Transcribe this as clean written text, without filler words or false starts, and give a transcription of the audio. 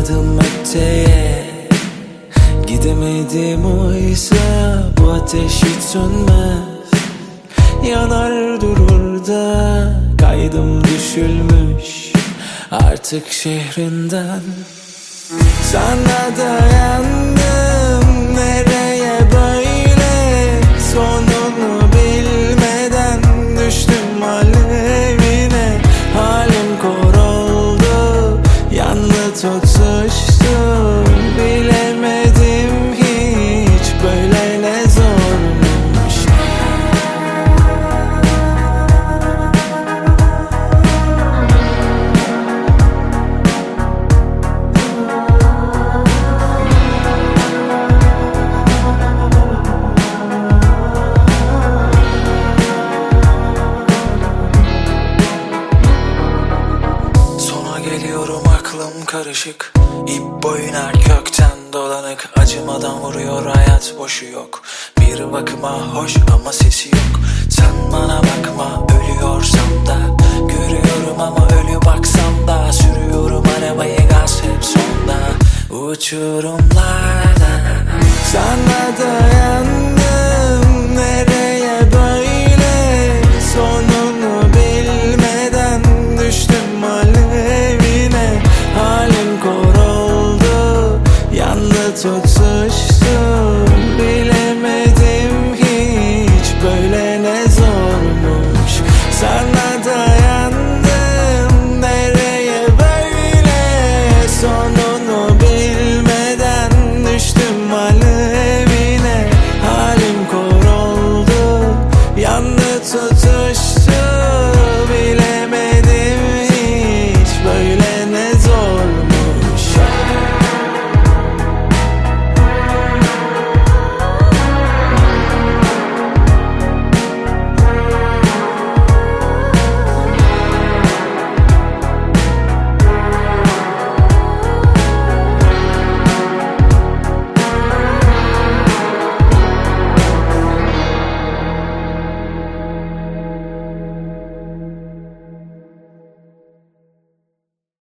adım öteye gidemedim, oysa bu ateş hiç sönmez. Yanar durur da kaydım düşülmüş artık şehrinden. Sana dayandım, nereye böyle, sonunu bilmeden düştüm alevine. Halim kor oldu, yandı tutuştum, bilemedim hiç böyle ne zormuş. Geliyorum, aklım karışık, ip boyuna kökten dolanık. Acımadan vuruyor hayat, boşu yok. Bir bakıma hoş ama sesi yok. Sen bana bakma, ölüyorsam da görüyorum ama ölü baksam da. Sürüyorum arabayı, gaz hep sonda, uçurumlarda. Sana dayandım, nereye böyle, sonunu bilmeden düştüm alevine. Halim kor oldu, yandı tutuştum, bilemedim hiç böyle ne zormuş. Sana dayandım, nereye böyle, sonunu bilmeden düştüm alevine. Halim kor oldu, yandı tutuştum.